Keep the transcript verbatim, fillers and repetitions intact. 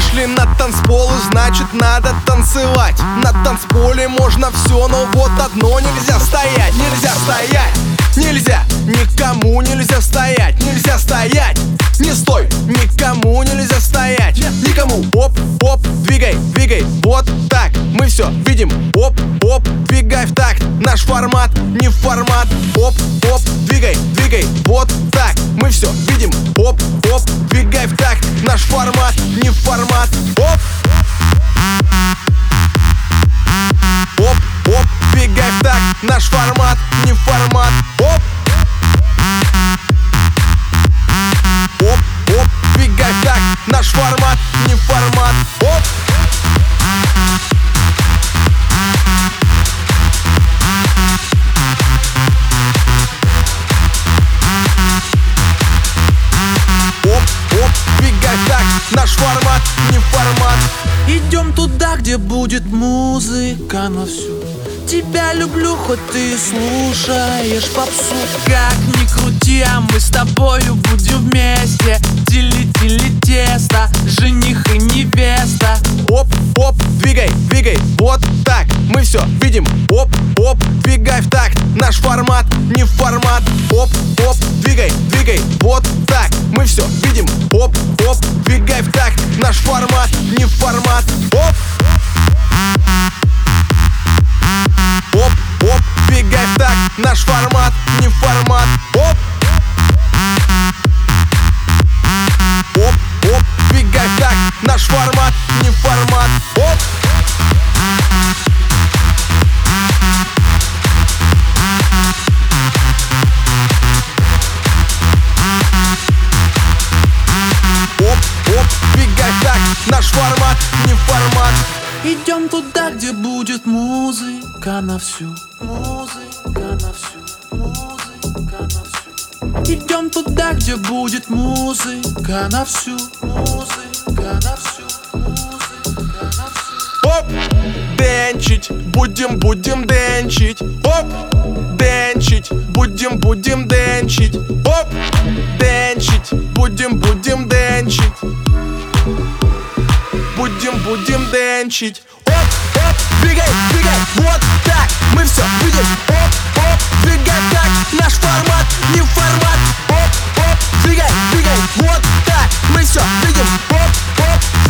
Пришли на танцпол, и значит надо танцевать. На танцполе можно все, но вот одно нельзя стоять. Нельзя стоять, нельзя, никому нельзя стоять. Нельзя стоять, не стой, никому нельзя стоять. Никому, оп, оп, двигай, двигай, вот так. Мы все видим, оп, оп, двигай в такт. Наш формат не формат, оп, оп, двигай, двигай, вот так. Мы все видим, оп, оп, двигай в такт. Наш формат не формат, оп. Оп, оп, двигай в такт. Наш формат не формат, оп. Оп, оп, двигай в такт. Наш формат не формат, оп. Наш формат не формат. Идем туда, где будет музыка на всю. Тебя люблю, хоть ты слушаешь попсу. Как ни крути, а мы с тобою будем вместе. Тили-тили тесто, жених и невеста. Оп, оп, двигай, двигай, вот так. Мы все видим, оп, оп, двигай в такт. Наш формат не формат, оп, оп, двигай, двигай, вот так. Мы все видим, оп, оп, двигай в такт. Наш формат не формат, оп. Оп, оп, двигай в такт. Наш формат не формат, оп. Оп, оп, двигай в такт. Наш формат не формат, оп. Оп, оп, двигай в такт. Наш формат не формат. Идем туда, где будет музыка на всю. Музыка на всю, музыка на всю. Идем туда, где будет музыка на всю. Музыка на всю, музыка на всю. Оп, денчить, будем, будем денчить. Оп, денчить, будем, будем денчить. Оп, денчить, будем, будем денчить. Будем, будем денчить. Оп, оп, двигай, двигай, вот так. Мы все видим, оп, оп, двигай так. Наш формат не формат. Оп, оп, двигай, двигай, вот так. Мы все видим, оп, оп,